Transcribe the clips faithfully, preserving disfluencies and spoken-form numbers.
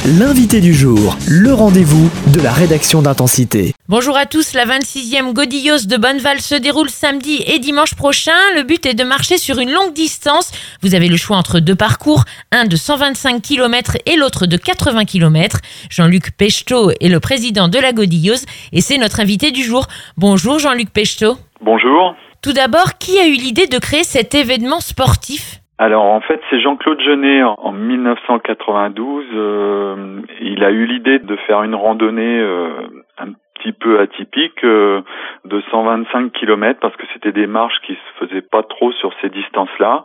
L'invité du jour, le rendez-vous de la rédaction d'Intensité. Bonjour à tous, la vingt-sixième Godillos de Bonneval se déroule samedi et dimanche prochain. Le but est de marcher sur une longue distance. Vous avez le choix entre deux parcours, un de cent vingt-cinq kilomètres et l'autre de quatre-vingts kilomètres. Jean-Luc Pechtot est le président de la Godillos et c'est notre invité du jour. Bonjour Jean-Luc Pechtot. Bonjour. Tout d'abord, qui a eu l'idée de créer cet événement sportif ? Alors en fait c'est Jean-Claude Jeunet en mille neuf cent quatre-vingt-douze. Euh, il a eu l'idée de faire une randonnée euh, un petit peu atypique euh, de cent vingt-cinq kilomètres parce que c'était des marches qui se faisaient pas trop sur ces distances-là.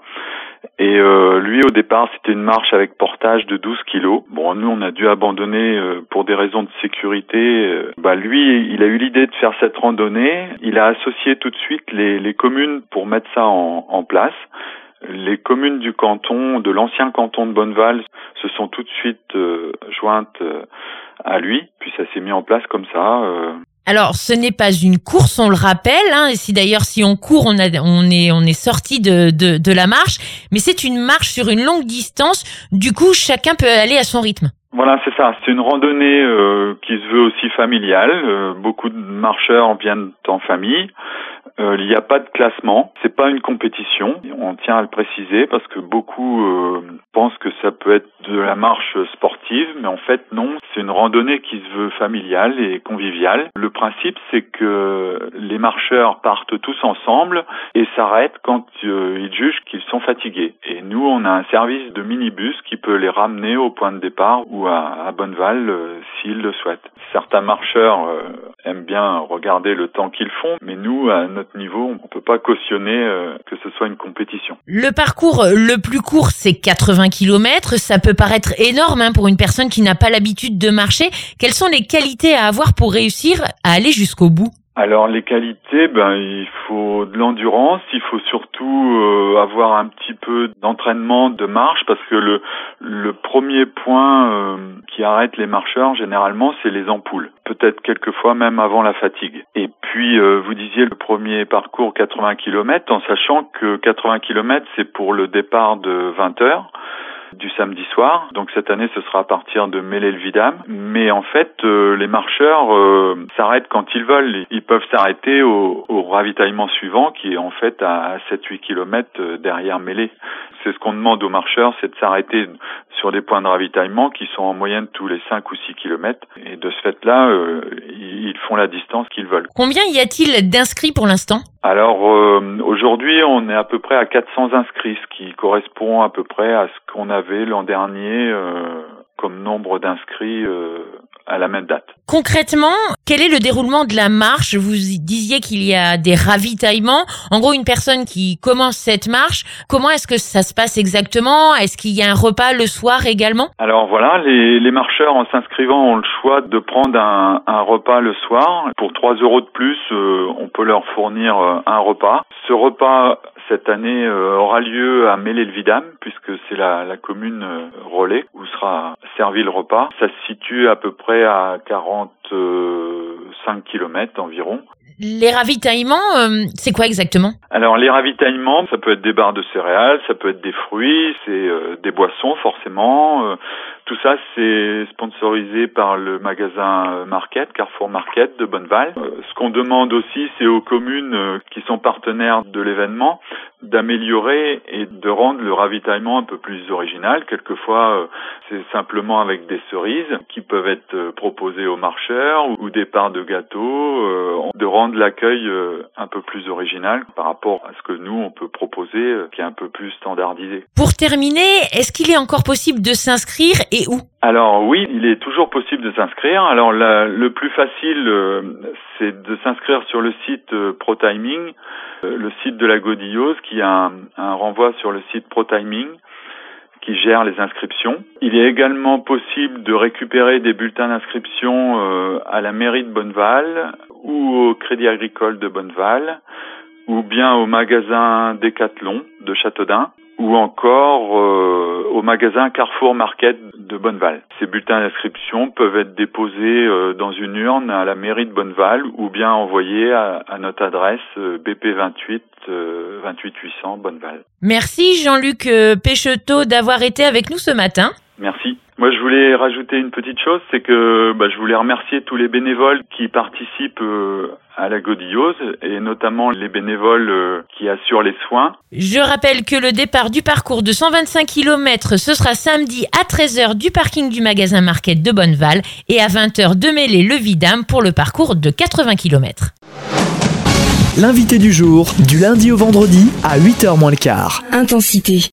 Et euh, lui au départ c'était une marche avec portage de douze kilos. Bon nous on a dû abandonner euh, pour des raisons de sécurité. Euh, bah lui il a eu l'idée de faire cette randonnée. Il a associé tout de suite les, les communes pour mettre ça en, en place. Les communes du canton, de l'ancien canton de Bonneval, se sont tout de suite euh, jointes euh, à lui, puis ça s'est mis en place comme ça. Euh. Alors, ce n'est pas une course, on le rappelle. Hein, et si d'ailleurs, si on court, on, a, on est, on est sorti de, de, de la marche, mais c'est une marche sur une longue distance. Du coup, chacun peut aller à son rythme. Voilà, c'est ça. C'est une randonnée euh, qui se veut aussi familiale. Euh, beaucoup de marcheurs viennent en famille. Euh, il n'y a pas de classement, c'est pas une compétition, on tient à le préciser parce que beaucoup euh, pensent que ça peut être de la marche sportive, mais en fait non, c'est une randonnée qui se veut familiale et conviviale. Le principe c'est que les marcheurs partent tous ensemble et s'arrêtent quand euh, ils jugent qu'ils sont fatigués. Et nous on a un service de minibus qui peut les ramener au point de départ ou à, à Bonneval euh, s'ils le souhaitent. Certains marcheurs euh, aiment bien regarder le temps qu'ils font, mais nous à notre niveau, on peut pas cautionner euh, que ce soit une compétition. Le parcours le plus court, c'est quatre-vingts kilomètres. Ça peut paraître énorme hein, pour une personne qui n'a pas l'habitude de marcher. Quelles sont les qualités à avoir pour réussir à aller jusqu'au bout ? Alors les qualités, ben il faut de l'endurance, il faut surtout euh, avoir un petit peu d'entraînement de marche parce que le le premier point euh, qui arrête les marcheurs généralement c'est les ampoules, peut-être quelquefois même avant la fatigue. Et puis euh, vous disiez le premier parcours quatre-vingts kilomètres en sachant que quatre-vingts kilomètres c'est pour le départ de vingt heures. Du samedi soir. Donc cette année, ce sera à partir de Mêlée-le-Vidame. Mais en fait, euh, les marcheurs euh, s'arrêtent quand ils veulent. Ils peuvent s'arrêter au, au ravitaillement suivant, qui est en fait à sept à huit kilomètres derrière Mêlée. C'est ce qu'on demande aux marcheurs, c'est de s'arrêter sur des points de ravitaillement qui sont en moyenne tous les cinq ou six kilomètres. Et de ce fait-là, euh, ils font la distance qu'ils veulent. Combien y a-t-il d'inscrits pour l'instant ? Alors euh, aujourd'hui, on est à peu près à quatre cents inscrits, ce qui correspond à peu près à ce qu'on avait l'an dernier euh, comme nombre d'inscrits euh, à la même date. Concrètement, quel est le déroulement de la marche ? Vous disiez qu'il y a des ravitaillements. En gros, une personne qui commence cette marche, comment est-ce que ça se passe exactement ? Est-ce qu'il y a un repas le soir également ? Alors voilà, les, les marcheurs en s'inscrivant ont le choix de prendre un, un repas le soir. Pour trois euros de plus, euh, on peut leur fournir euh, un repas. Ce repas, cette année, euh, aura lieu à Mêlée-le-Vidame, puisque c'est la, la commune euh, relais où sera servi le repas. Ça se situe à peu près à quarante-cinq kilomètres environ. Les ravitaillements, euh, c'est quoi exactement ? Alors les ravitaillements, ça peut être des barres de céréales, ça peut être des fruits, c'est euh, des boissons forcément. Euh, tout ça c'est sponsorisé par le magasin Market, Carrefour Market de Bonneval. Euh, ce qu'on demande aussi, c'est aux communes euh, qui sont partenaires de l'événement d'améliorer et de rendre le ravitaillement un peu plus original. Quelquefois, euh, c'est simplement avec des cerises qui peuvent être euh, proposées aux marcheurs ou, ou des parts de gâteaux, euh, de rendre l'accueil euh, un peu plus original par rapport à ce que nous, on peut proposer, euh, qui est un peu plus standardisé. Pour terminer, est-ce qu'il est encore possible de s'inscrire et où ? Alors oui, il est toujours possible de s'inscrire. Alors la, le plus facile, euh, c'est de s'inscrire sur le site euh, ProTiming, euh, le site de la Godillos, qui a un, un renvoi sur le site ProTiming, qui gère les inscriptions. Il est également possible de récupérer des bulletins d'inscription euh, à la mairie de Bonneval ou au Crédit Agricole de Bonneval, ou bien au magasin Decathlon de Châteaudun, ou encore euh, au magasin Carrefour Market de Bonneval. Ces bulletins d'inscription peuvent être déposés euh, dans une urne à la mairie de Bonneval ou bien envoyés à, à notre adresse euh, B P vingt-huit euh, vingt-huit huit cents Bonneval. Merci Jean-Luc euh, Pechtot d'avoir été avec nous ce matin. Merci. Moi, je voulais rajouter une petite chose, c'est que bah, je voulais remercier tous les bénévoles qui participent euh, à la Godillose et notamment les bénévoles euh, qui assurent les soins. Je rappelle que le départ du parcours de cent vingt-cinq kilomètres, ce sera samedi à treize heures du parking du magasin Market de Bonneval et à vingt heures de Mêlée-le-Vidame pour le parcours de quatre-vingts kilomètres. L'invité du jour, du lundi au vendredi à huit heures moins le quart. Intensité.